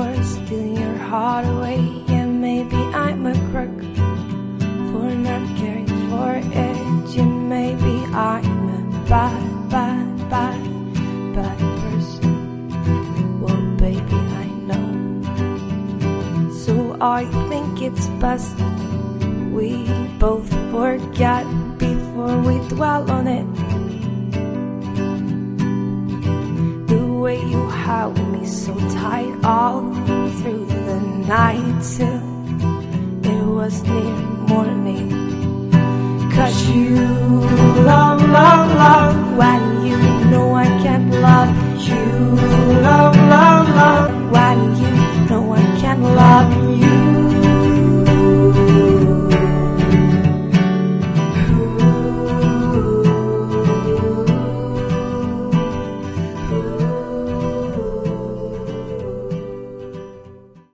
for stealing your heart away. Yeah, maybe I'm a crook for not caring for it. Yeah, maybe I'm a bad person. Well, baby, I know. So I think it's best we both forget before we dwell on it. The way you held me so tight all through the night till it was near morning. 'Cause you love when you know I